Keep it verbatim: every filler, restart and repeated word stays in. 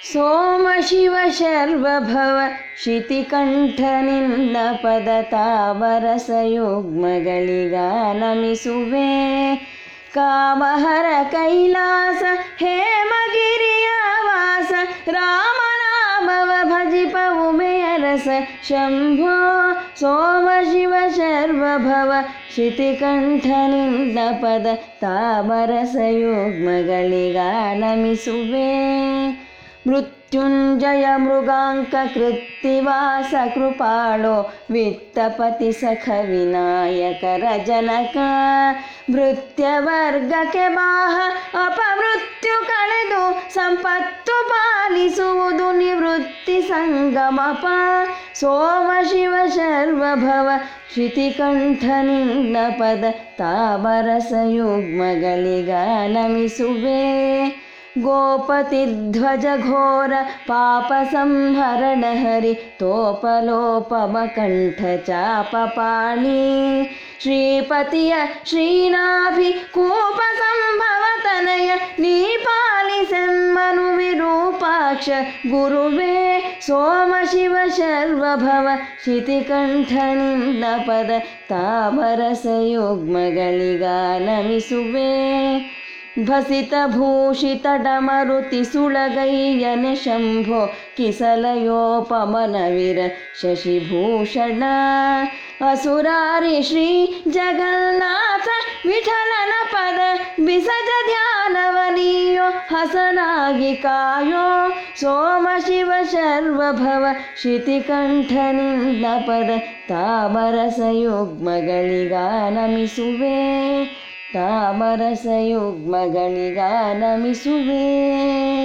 ಸೋಮ ಶಿವ ಶರ್ವಭವ ಶಿತಿಕಂಠ ನಿನ್ನ ಪದ ತಾವರಸ ಯುಗ್ಮಗಳಿಗ ನಮಿಸುವೆ. ಕಾಮಹರ ಕೈಲಾಸ ಹೇಮಗಿರಿಯ ವಾಸ ರಾಮನಾಮವ ಭಜಿಪ ಉಮೆಯ ರಸ ಶಂಭೋ. ಸೋಮ ಶಿವ ಶರ್ವಭವ ಶಿತಿಕಂಠ ನಿನ್ನ ಪದ ತಾವರಸ ಯುಗ್ಮಗಳಿಗ ನಮಿಸುವೆ. ಮೃತ್ಯುಂಜಯ ಮೃಗಾಂಕ ಕೃತ್ತಿವಾಸ ಕೃಪಾಳೋ ವಿತ್ತಪತಿ ಸಖ ವಿನಾಯಕರ ಜನಕ. ಭೃತ್ಯವರ್ಗಕ್ಕೆ ಬಾಹ ಅಪಮೃತ್ಯು ಕಳೆದು ಸಂಪತ್ತು ಪಾಲಿಸುವುದು ನಿವೃತ್ತಿ ಸಂಗಮಪ. ಸೋಮ ಶಿವ ಶರ್ವಭವ ಶಿತಿಕಂಠ ನಿನ್ನ ಪದ ತಾವರಸ ಯುಗ್ಮಗಳಿಗ ನಮಿಸುವೆ. ಗೋಪತಿ ಧ್ವಜ ಘೋರ ಪಾಪ ಸಂಹರಣ ಹರಿ ತೋಪಲೋಪಮ ಕಂಠ ಚಾಪ ಪಾಣಿ. ಶ್ರೀಪತಿಯ ಶ್ರೀನಾಭಿ ಕೂಪ ಸಂಭವ ತನಯ ನೀ ಪಾಲಿಸೆಮ್ಮನು ವಿರೂಪಾಕ್ಷ ಗುರುವೇ. ಸೋಮ ಶಿವ ಶರ್ವಭವ ಶಿತಿಕಂಠ ನಿನ್ನ ಪದ ತಾವರಸ ಯುಗ್ಮಗಳಿಗ ನಮಿಸುವೆ. ಭಸಿತ ಭೂಷಿತ ಡಮರುತಿ ಸುಳಗೈಯನೆ ಶಂಭೋ ಕಿಸಲಯೋಪಮನ ವೀರ ಶಶಿಭೂಷಣ. ಅಸುರಾರಿ ಶ್ರೀ ಜಗನ್ನಾಥ ವಿಠಲನ ಪದ ಬಿಸಜ ಧ್ಯಾನವನಿಯೋ ಹಸನಾಗಿ ಕಾಯೋ. ಸೋಮ ಶಿವ ಶರ್ವಭವ ಶಿತಿಕಂಠ ನಿನ್ನ ಪದ ತಾವರಸ ಯುಗ್ಮಗಳಿಗ ನಮಿಸುವೆ. ತಾವರಸ ಯುಗ್ಮಗಳಿಗ ನಮಿಸುವೆ.